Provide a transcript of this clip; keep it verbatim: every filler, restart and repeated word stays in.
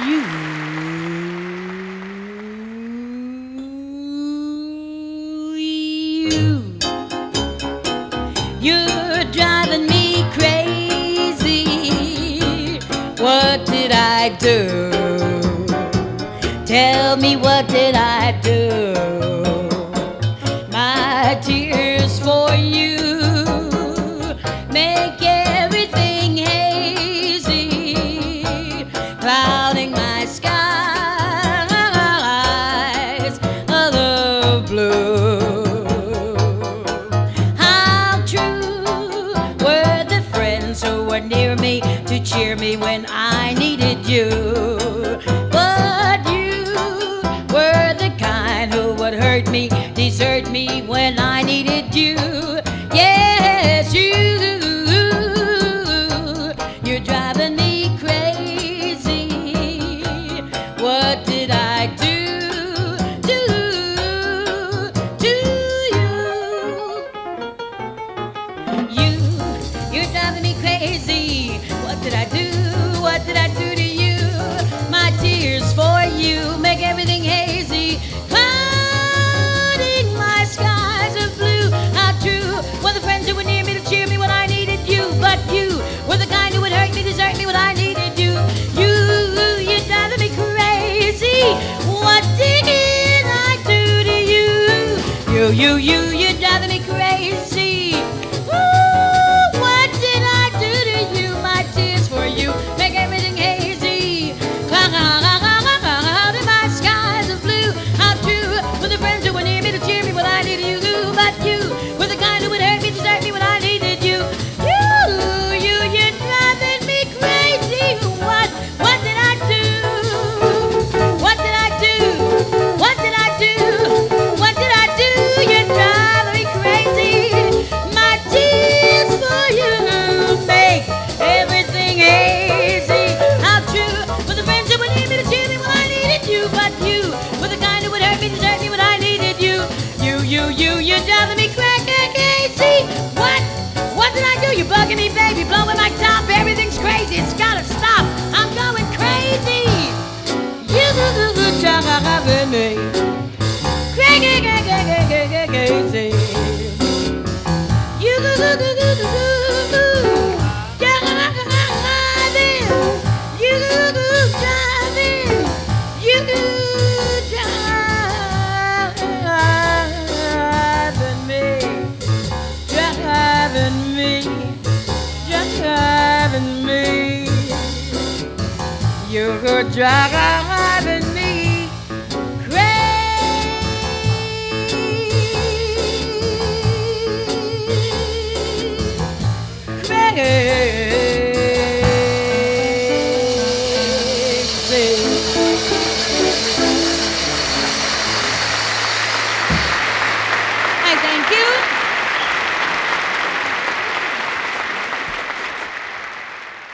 You, you, you're driving me crazy. What did I do? Tell me, what did I do? My tears for you make everything hazy, clouding my skies of blue. How true were the friends who were near me to cheer me when I needed you, but you were the kind who would hurt me, desert me when I needed you. Yes, you, you're driving me crazy. What did I do to, to you? You, you're driving me crazy. What did I do? What did I do to you? My tears for you make everything hazy, clouding my skies of blue. How true were the friends who were near me to cheer me when I needed you, but you were the kind who would hurt me, desert me when I needed you. You, you're driving me crazy. What did I do to you? You, you, you, you're driving me crazy. Ooh, what did I do to you? My tears for you make everything hazy, clouding my skies of blue. How true were the friends who were near me to cheer me when I needed you, but you were the kind who would hurt me, desert me when I needed you. You, you, you're driving me crazy. What, what did I do? What did I do? What did I do? What did I do? You're driving me crazy. My tears for you make everything hazy. How true were the friends who were near me to cheer me when I needed you, but you were the kind who would hurt me, desert me when I needed you. You, you, you, you're driving me crazy. What, what did I do? You're bugging me, baby, blowing my top. Everything's crazy. It's gotta stop. I'm going crazy. You driving me crazy. You driving, you driving, you driving me, driving me, driving me. You're driving